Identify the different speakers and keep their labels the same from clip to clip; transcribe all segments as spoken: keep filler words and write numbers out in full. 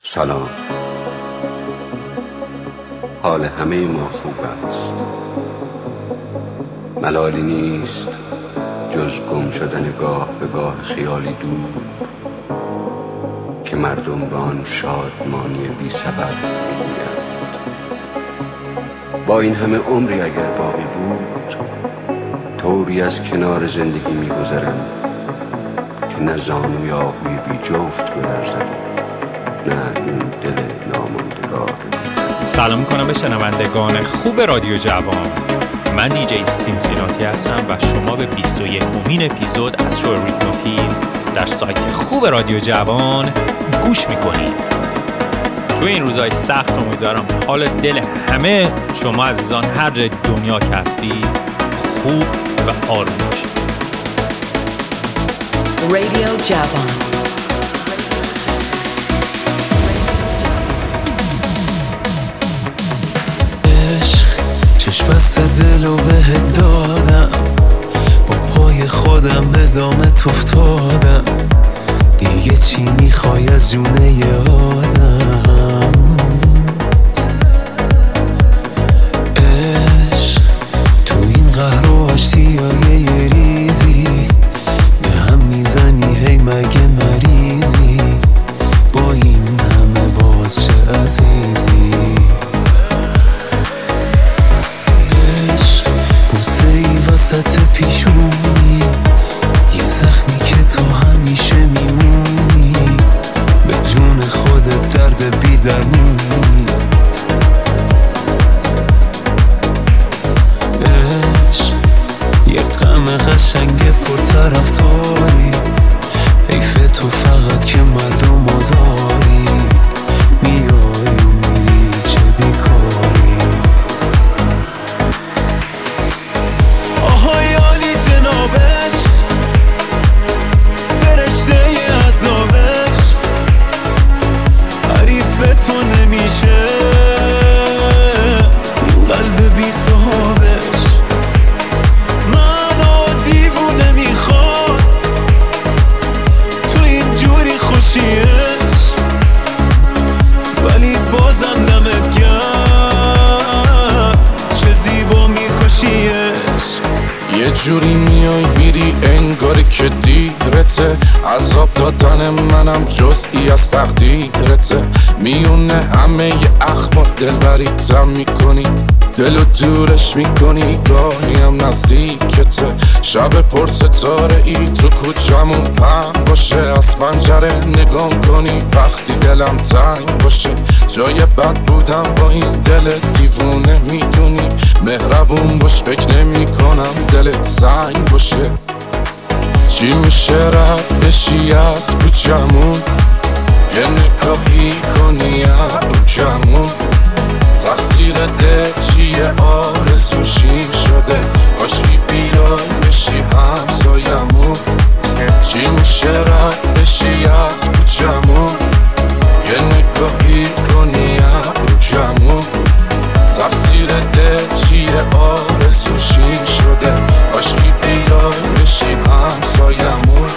Speaker 1: سلام. حال همه ما خوب است. ملالی نیست جز گم شدن گاه به گاه خیالی دور که مردم به آن شادمانی بی سبب می‌گویند. با این همه عمری اگر باقی بود، طوری از کنار زندگی می‌گذرم که نه زانوی آهوی بی جفت گذرد، نه این دل ناماندگار.
Speaker 2: سلام میکنم به شنوندگان خوب رادیو جوان. من دیجی سینسیناتی هستم و شما به بیست و یکمین اپیزود از شو ریتموتیزم در سایت خوب رادیو جوان گوش میکنید. تو این روزهای سخت امیدوارم حال دل همه شما عزیزان هر جای دنیا که هستید خوب و آروم باشید.
Speaker 3: رادیو جوان.
Speaker 4: چشم بسته دلو بهت دادم، با پای خودم به دامت افتادم، دیگه چی میخوای از جونه ی آدم؟ عشق تو این قهر و آشتیای یه ریزی به هم میزنی، هی مگه مریضی؟ با این همه باز چه عزیزی؟ وسط پیشونی یه زخمی که تو همیشه میمونی، به جون خودت درد بی درمونی. عشق یه غم قشنگ پر طرفداری، حیف تو فقط که مردم آزاری، میای و میری چه بیکاری. تو نمیشه این قلب بی صاحبش، منو دیوونه میخواد تو این جوری خوشیش، ولی بازم نمت گرد چه زیبا میکشیش.
Speaker 5: یه جوری میای میری انگاری که دیرته، عذاب دادن منم جزئی از تقدیرته، میونه همه ی اخبار دلبریتم میکنی، دلو دورش میکنی، گاهی هم نزدیکته. شب پر ستاره ای تو کوچمون پهن باشه، از پنجره نگام کنی وقتی دلم تنگ باشه، جای بد بودم با این دل دیوونه میدونی، مهربون باش فکر نمی کنم دلت سنگ باشه. چی میشه رد بشی از کوچمون، یه نگاهی کنی ابروکمون، تقصیر دل چیه آرزوشی شده، باشی بیای بشی همسایمون. چی میشه رد بشی از کوچمون، یه نگاهی کنی ابروکمون، تقصیر دل چیه آرزوشی شده، باشی بیای بشی همسایمون.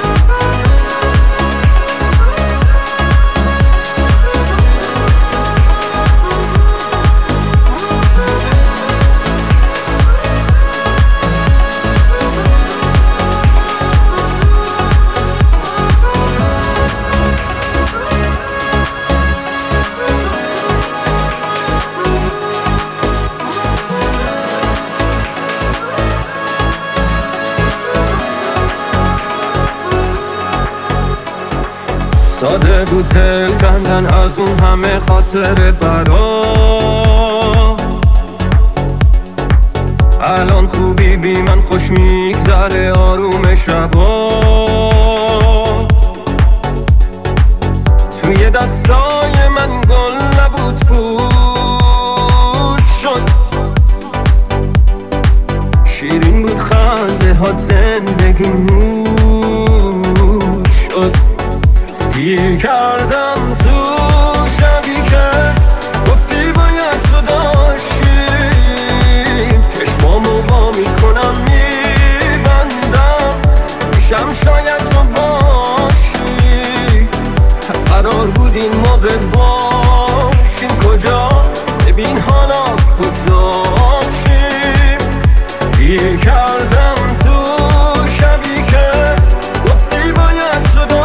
Speaker 4: ساده بود دل کندن از اون همه خاطر برات، الان خوبی بی من خوش میگذره آروم شبات، توی دستای من گل نبود پود شد، شیرین بود خنده هات زندگی نود شد. گیر کردم تو شبی که گفتی باید جداشیم، چشمامو وا میکنم میبندم، میشم شاید تو باشی، قرار بود این موقع باشیم کجا، ببین حالا کجاشیم. گیر کردم تو شبی که گفتی باید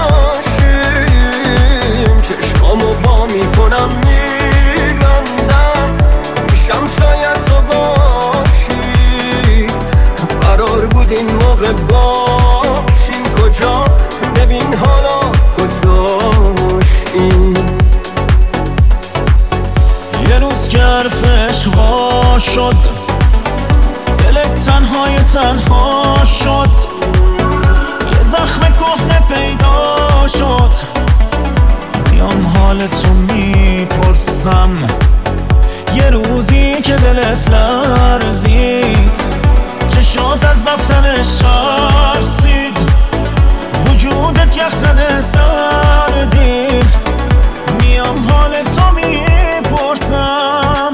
Speaker 4: جداشیم. چشمامو وا میکنم میبندم، میشم شاید تو باشی. قرار بود این موقع باشیم کجا، ببین حالا کجاشیم.
Speaker 3: یه روز که حرف عشقا شد، دلت تنهای تنها شد. یه زخم کهنه پیدا شد، میام حالتو میپرسم. یه روزی که دلت لرزید، چشات از رفتنش ترسید، وجودت یخ زده سردی. میام حالتو میپرسم.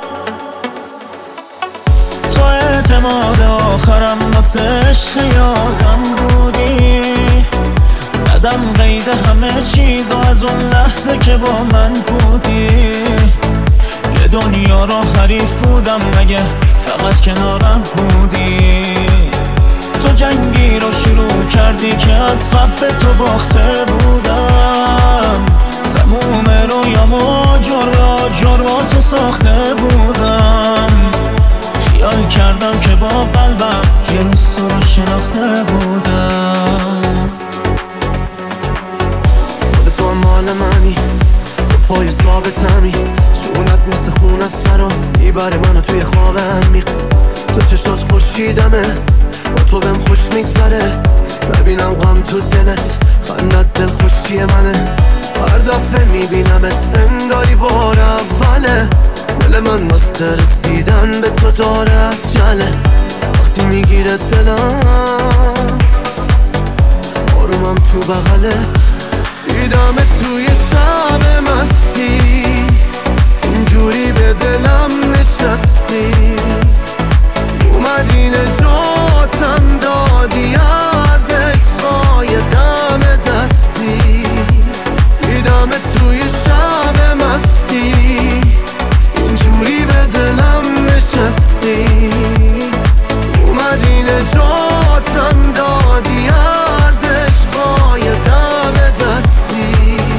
Speaker 3: تو اعتماد آخرم واسه عشق یادم بودی. زدم قید همه چیز و از اون لحظه که با من بودی. یه دنیا را حریف بودم مگه فقط کنارم بودی. تو جنگی رو شروع کردی که از قبل تو باخته بودم. تموم رویامو جربا جربا تو ساخته بودم. خیال کردم که با قلبم یه روز تو رو شناخته بودم.
Speaker 6: خود تو هم مال منی، تو پای ثابتمی. جونت مثل خون است مرا میبره منو توی خواب عمیق. تو چشات خورشیدمه، با تو بهم خوش میگذره. ببینم غم تو دلت، خندت دل خوشی منه. هر دفعه میبینمت انگاری بار اوله. دل من واسه رسیدن به تو داره عجله. وقتی میگیره دلم آرومم تو بغلت. دیدم توی شب مستی، اینجوری به دلم نشستی. اومدی نجاتم دادی از عشقای دم دستی. دیدم توی شب مستی، اینجوری به دلم نشستی. اومدی نجاتم دادی از عشقای دم دستی.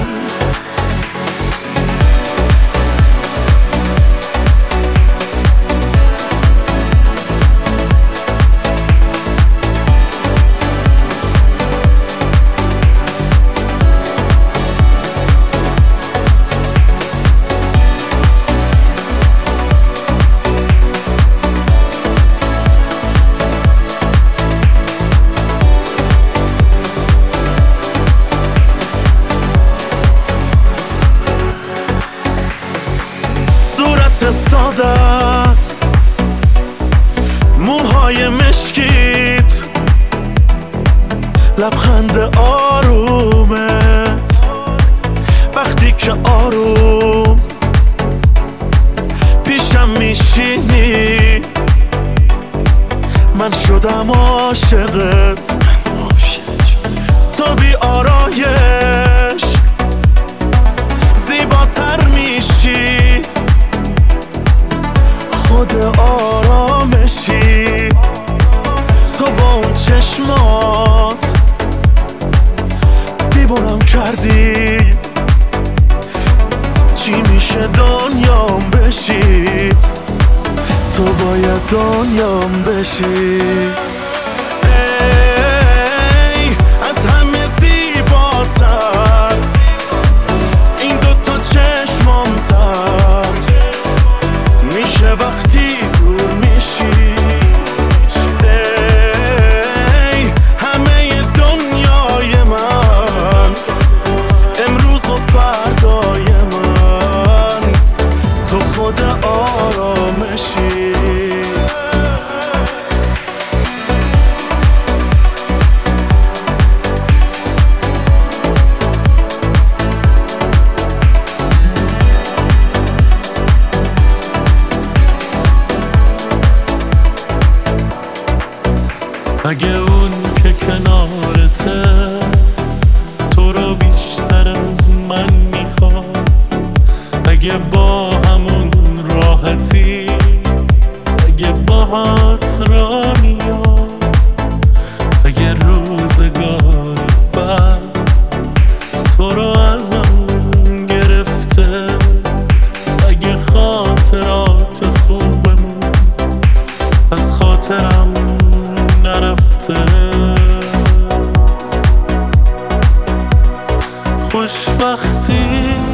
Speaker 3: سادت، موهای مشکیت، لبخند آرومت. وقتی که آروم پیشم میشینی، من شدم عاشقت. تو بی آرایش زیباتر میشی، خود آرامشی. تو با اون چشمات دیوونم کردی. چی میشه دنیام بشی، تو باید دنیام بشی. ای از همه زیباتر این دوتا چشمام تر میشه وقتی دور میشی. ای همه دنیای من، امروز و فردای من، تو خود آرامشی. اگه با همون راحتی، اگه باهات را میاد، اگه روزگار بعد تو رو ازم گرفته، اگه خاطرات خوبمون از خاطرم نرفته، خوشبختی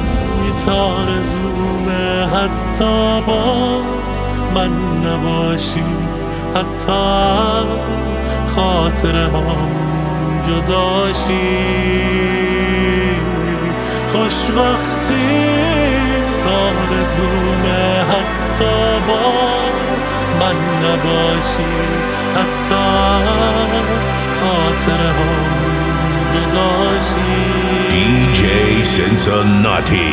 Speaker 3: آرزومه حتی با من نباشی، حتی از خاطره هم جداشی. خوشبختی آرزومه حتی با من نباشی، حتی از خاطره هم جداشی.
Speaker 7: دی جی Cincinnati.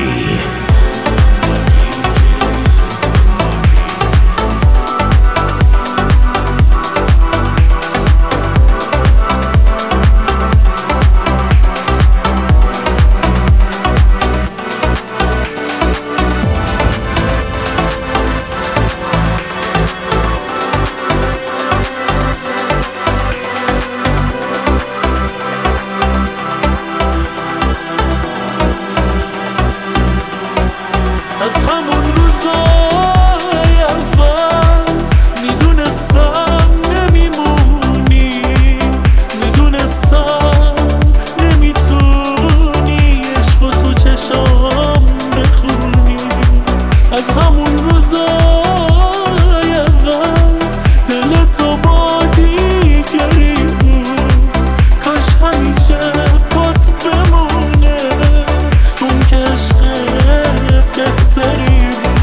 Speaker 3: از همون روزای اول میدونستم نمیمونی، میدونستم نمیتونی عشق تو چشام بخونی. از همون روزای اول دل تو با دیگری بود، کاش همیشه پات بمونه اون که عشق بهتری بود.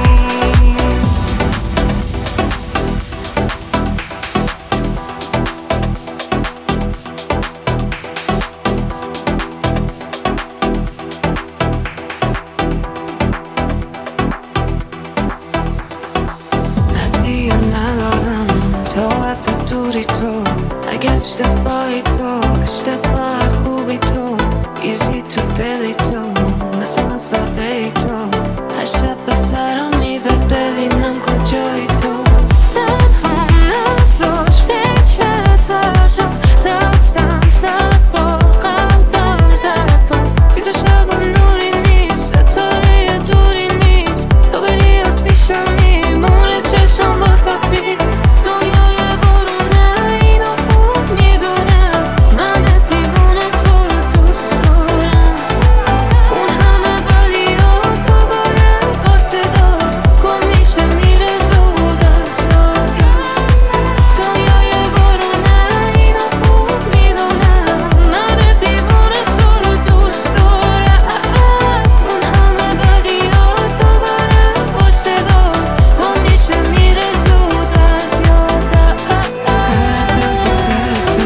Speaker 8: ندیه ندارم طاقت دوری تو، اگه اشتباهی تو اشتباه خوبی تو، ایزی تو دلی تو مثل ساده ای تو، هر شب به سرم میزد ببینم کجایی تو. تنها نزاش فکرت هر جا رفتم، صد بار قلبم زد باز، بی تو شب نوری نیست، ستاره دوری نیست، تو بری از پیشم میمونه چشم با سفیز. دنیای برونه اینو خوب میدونم، من دیوونه تو رو دوست دارم. اون همه بدی ها دوباره با صدا گم میشه میره زود از یادم. دنیای برونه اینو خوب میدونم، من دیوونه تو رو دوست دارم. اون همه بدی ها دوباره با صدا گم میشه میره زود از یادم. هدف سر تو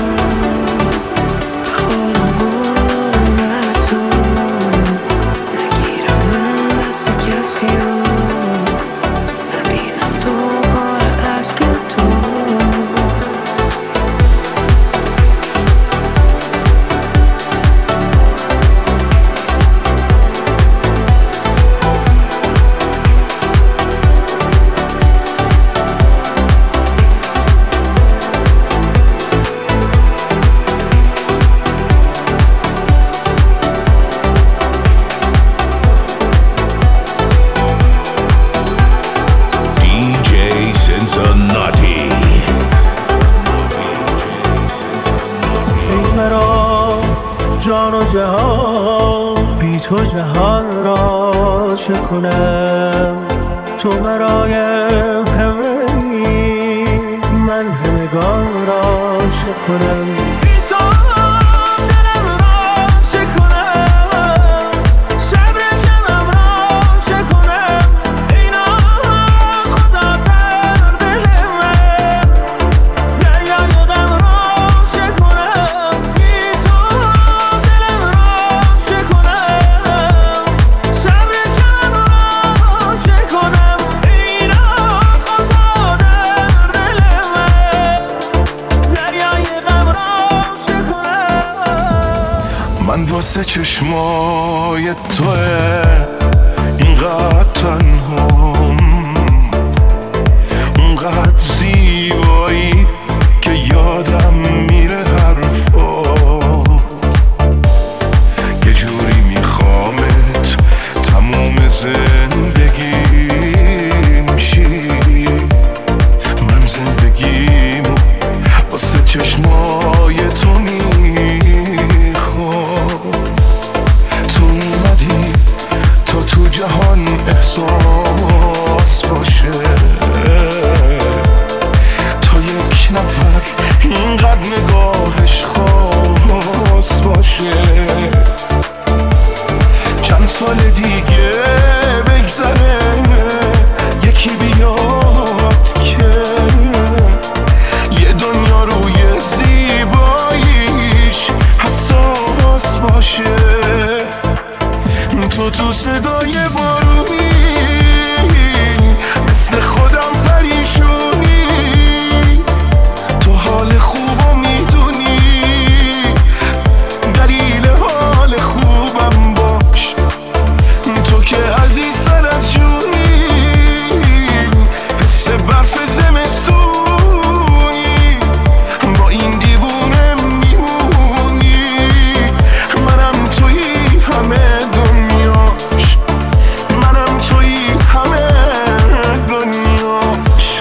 Speaker 8: خودم بودم به تو، نگیرم من دست کسی رو، نبینم دوباره عشق تو.
Speaker 7: دی جی Cincinnati.
Speaker 3: ای مرا جان و جهان، بی تو جهان را چه کنم؟ تو مرای همه ای، من همگان را چه کنم؟ بی تو دلم را چه کنم؟ صبر جمعم را چه کنم؟ اینا خدا در دل من، دریای غم را چه کنم؟ بی تو دلم را چه کنم؟ صبر جمعم را چه کنم؟ اینا خدا در دل من، دریای غم را چه کنم؟
Speaker 5: من واسه چشمای توه اینقدر
Speaker 9: زندگیم شی. من زندگیمو واسه چشمای تو میخوام. تو اومدی تا تو جهان احساس باشه، تا یک نفر اینقدر نگاهش خاص باشه. چند سال دیگه بگذره یکی بیاد که یه دنیا روی زیباییش حساس باشه. تو تو صدای بارونی مثل خودم پریشونی، تو حال خوبو میدونی، دلیل حال خوبم باش. تو که عزیز سر از جونی، حس برف زمستونی، با این دیوونه میمونی. منم تویی همه دنیاش، منم تویی همه دنیاش.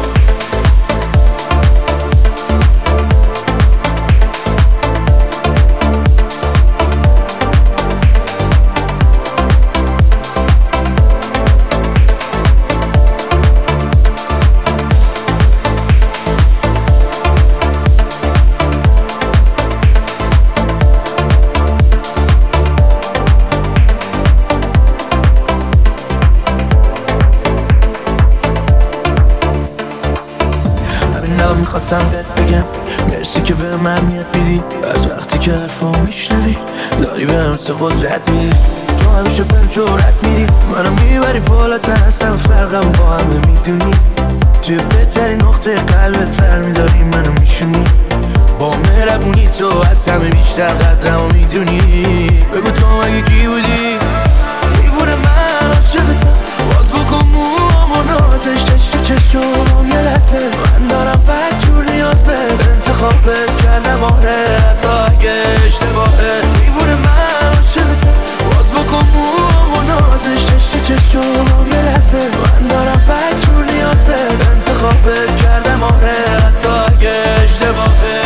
Speaker 3: میخواستم بهت بگم مرسی که به من میاد بیدی. از وقتی که حرفام میشنوی داری به همسه قدرت میری. تو همیشه بهم جرأت میدی، منو میبری بالاتر از همه فرقم با همه میدونی. توی بهترین نقطه قلبت فرمیداری منو میشونی. با مهربونی تو از همه بیشتر قدرمو میدونی. بگو تو مگه کی بودی؟ میبونه من عاشقتم، باز بکن موامو نازش چش تو چشم یه لحظه. من دارم بد جور نیاز به انتخابت کردم، آره حتی اگه اشتباهه. میبونه من عاشقتم، باز بکن موامو نازش چش تو چشم یه لحظه. من دارم بد جور نیاز به انتخابت کردم، آره حتی اگه اشتباهه.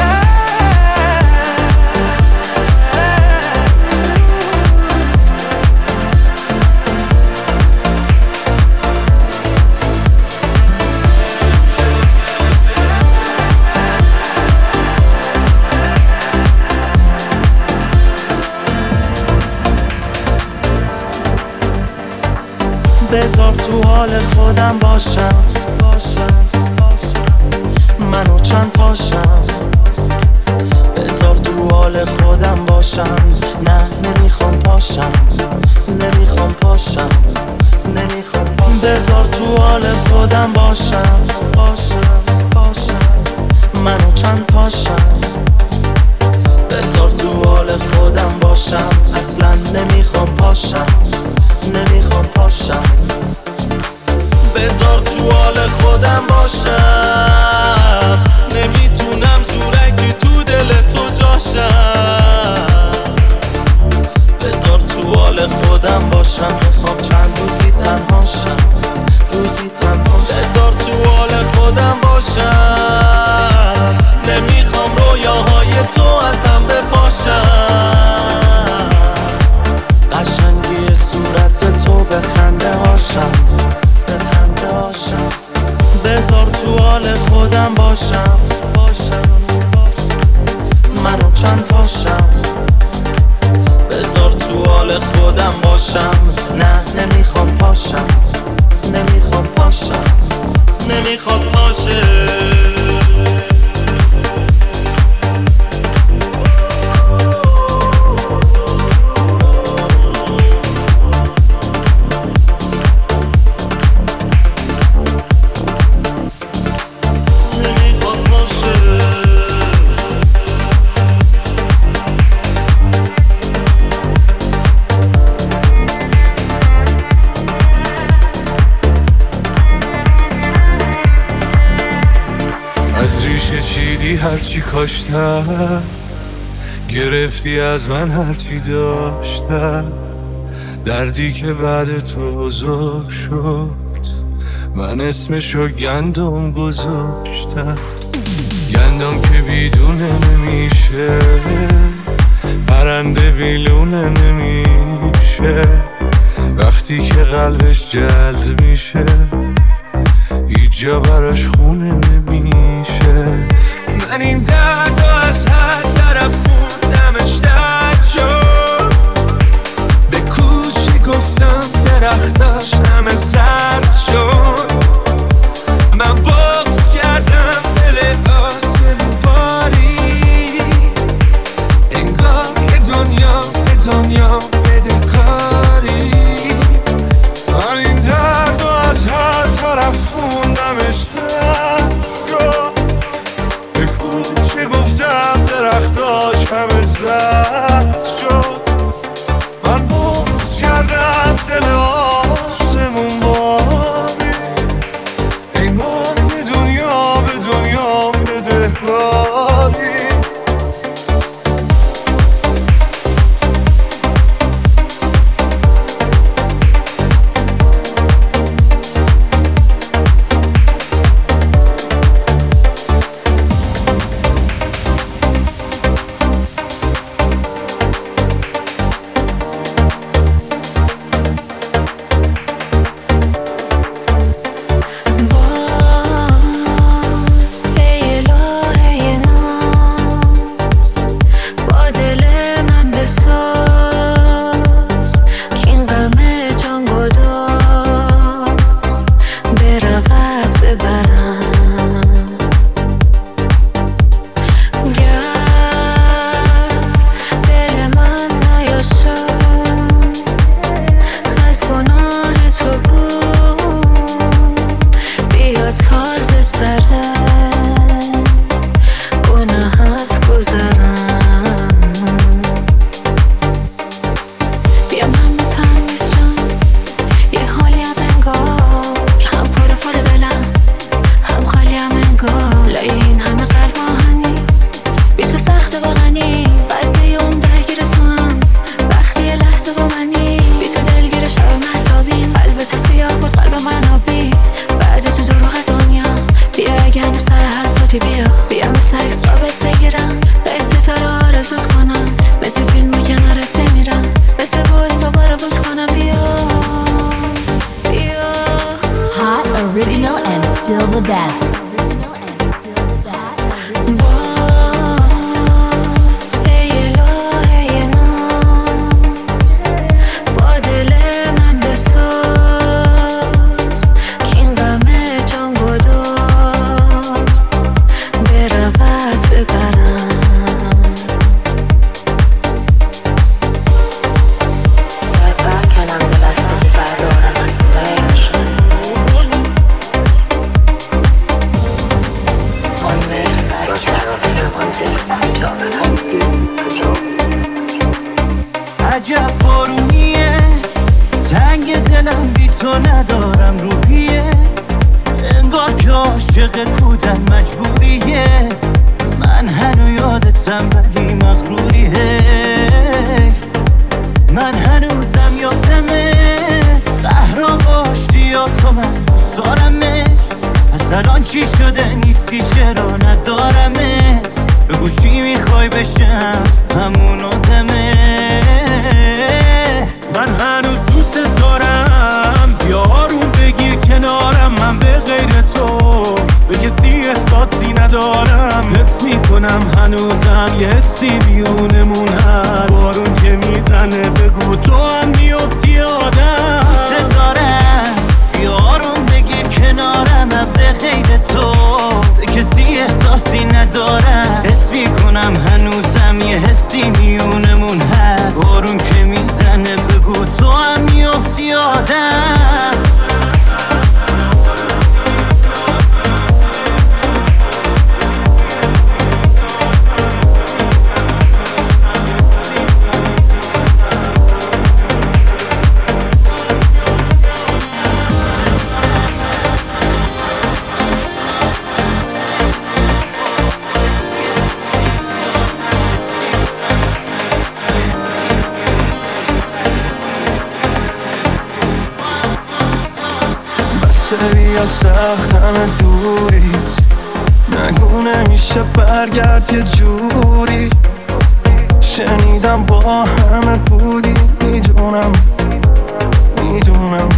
Speaker 3: بذار تو حال خودم باشم، منو چند پاشم. بذار تو حال خودم باشم، نه نمیخوام پاشم، نمیخوام پاشم، نمیخوام پاشم. بذار تو حال خودم باشم، باشم، باشم، منو چند پاشم. بذار تو حال خودم باشم، اصلا نمیخوام پاشم، نمیخوام پاشم. بذار تو حال خودم باشم، نمیتونم زورکی تو دل تو جاشم. بذار تو حال خودم باشم، میخوام چند روزی تنهاشم، روزی تنها. بذار تو حال خودم باشم، نمیخوام رویاهای تو از هم بپاشم. قشنگی صورت تو به خنده هاشم، به خنده هاشم. بذار تو حال خودم باشم، باشم، منو چند تاشم. بذار تو حال خودم باشم، نه نمیخوام پاشم، نمیخوام پاشم، نمیخوام پاشم.
Speaker 9: هرچی کاشتم گرفتی از من، هرچی داشتم دردی که بعد تو بزرگ شد من اسمشو گندم گذاشتم، گندم که بیدونه نمیشه، پرنده بیلونه نمیشه، وقتی که قلبش جلد میشه هیچ جا براش خونه نمیشه. من این درد از حد طرف خوندمش درد شد، به کوچه گفتم درختاش همه سرد شد، من بغض کردم دل آسمون باری، انگار یه دنیا یه دنیا بده کاری. من این درد از هر طرف خوندمش درد شد، به کوچه گفتم درختاش همه زرد شد، من بغض کردم دل آسمون باری، انگار یه دنیا به دنیا بده کاری.
Speaker 3: عجب بارونیه، تنگ دلم بی تو ندارم روحیه، انگار که عاشقت بودن مجبوریه، من هنو یادتم ولی مغروریه، من هنوزم یادمه قهران باشتی یا تو من دوست دارمش، پس الان چی شده نیستی چرا ندارمت، بگو چی میخوای بشم همون آدمه، من هنوز دوست دارم، بیا آروم بگیر کنارم، من به غیر تو به کسی احساسی ندارم، حس میکنم هنوزم یه حسی بیونمون هست، بارون که میزنه بگو تو هم میفتی آدم، دوست دارم بیا آروم بگیر کنارم، من به غیر تو به کسی احساسی ندارم، حس میکنم هنوزم یه حسی میونمون هست، بارون که میزنه بگو تو هم میفتی آدم.
Speaker 9: بسه بیا سختم دوریت، نگو نمیشه برگرد یه جوری. شنیدم با همه بودی، میدونم میدونم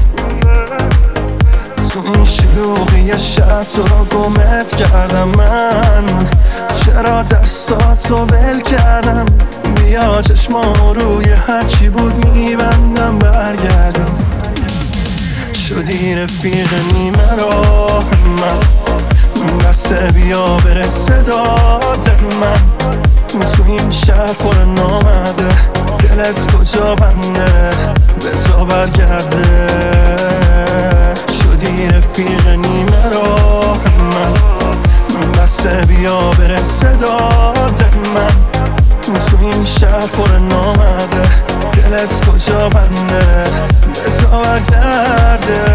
Speaker 9: تو این شلوغی شب تو رو گمت کردم من. چرا دستاتو ول کردم؟ بیا چشمام روی هرچی بود میبندم برگردم. شدی رفیق نیمه راه من، بسه بیا برسه داد من. تو این شهر پر نامده، دلت کجا بنده بزا برگرده. شدی رفیق نیمه راه من، بسه بیا برسه داد من. تو این شهر پر نامده، دلت کجا بنده بزا برگرده.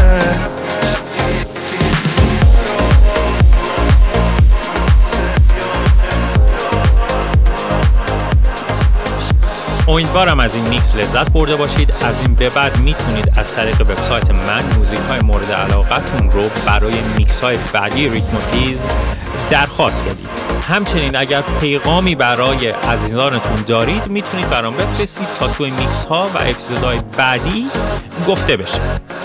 Speaker 2: امیدوارم از این میکس لذت برده باشید. از این به بعد میتونید از طریق وبسایت من موزیک های مورد علاقتون رو برای میکس های بعدی ریتموتیز درخواست بدید. همچنین اگر پیغامی برای عزیزانتون دارید میتونید برام بفرستید تا توی میکس ها و اپیزودهای بعدی گفته بشه.